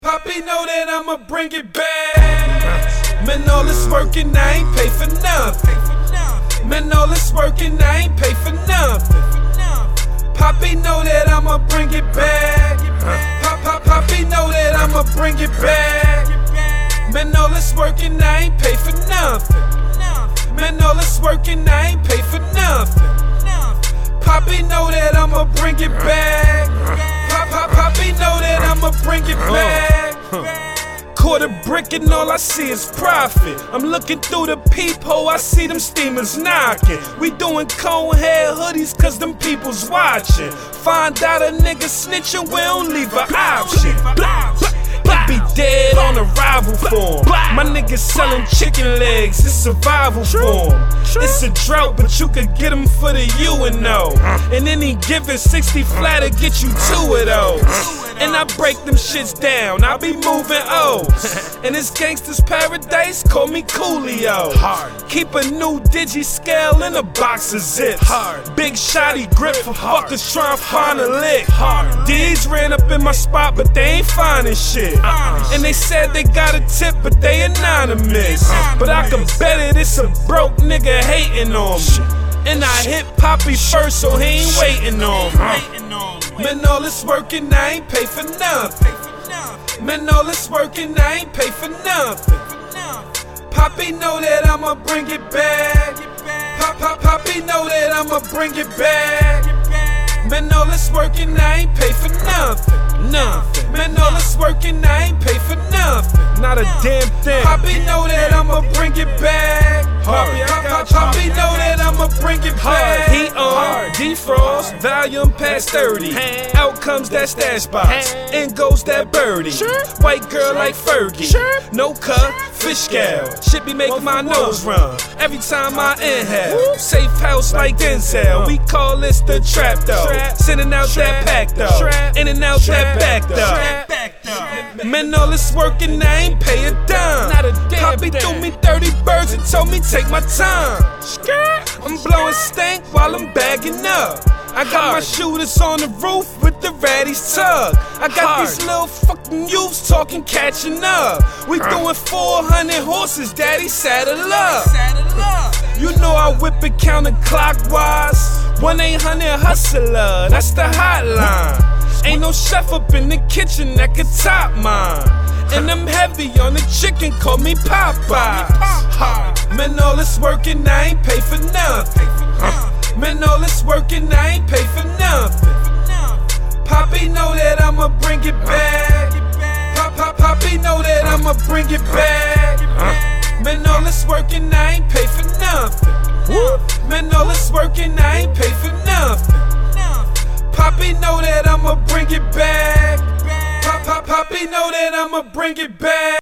Poppy know that I'ma bring it back. Man, all this working, I ain't pay for nothing. Man, all this working, I ain't pay for nothing. Poppy know that I'ma bring it back. Poppy know that I'ma bring it back. Man, all this working, I ain't pay for nothing. Man, all this working, I ain't pay for nothing. Poppy know that I'ma bring it back. Poppy know that I'ma bring it back. Quarter brick and all I see is profit. I'm looking through the peephole, I see them steamers knocking. We doing cone hair hoodies cause them people's watching. Find out a nigga snitching, we don't leave an option. He be dead on arrival for him. My niggas selling chicken legs, it's survival for him. It's a drought, but you could get them for the UNO. And then he giving 60 flat to get you 2 of those. And I break them shits down, I be moving O's. And this gangster's paradise, call me Coolio. Keep a new digi scale in a box of zips. Big shotty grip for fuckers trying to find a lick. D's ran up in my spot, but they ain't finding shit. And they said they got a tip, but they anonymous. But I can bet it, it's a broke nigga hating on me. And I hit Poppy first, so he ain't waiting on me. Man, all this working, I ain't pay for nothing. Man, all this working, I ain't pay for nothing. Poppy know that I'ma bring it back. Poppy know that I'ma bring it back. Man, all this working, I ain't pay for nothing. Man, all this working, I ain't pay for nothing. Not a damn thing. Poppy know that I'ma bring it back. Poppy know that I'ma bring it back. He on defrost, volume past 30. Out comes that stash box, in goes that birdie. White girl like Fergie, no cut, fish scale. Shit be making my nose run every time I inhale. Safe house like Denzel, we call this the trap though. Sending out that pack though, in and out that back though. Man, all this working, I ain't pay a dime. Poppy threw me 30 birds and told me take my time. I'm blowing stank while I'm bagging up. I got my shooters on the roof with the ratties tug. I got these little fucking youths talking catching up. We doing 400 horses, daddy, saddle up. You know I whip it counterclockwise. 1-800-HUSTLER, that's the hotline. Ain't no chef up in the kitchen that could top mine. And I'm heavy on the chicken, call me Popeyes. Man, all this working, I ain't pay for nothing. Man, all this working, I ain't pay for nothing. Poppy know that I'ma bring it back. Poppy know that I'ma bring it back. Man, all this working, I ain't pay for nothing. Man, all this working, I ain't pay for nothing. Poppy know that I'ma bring it back. Poppy know that I'ma bring it back.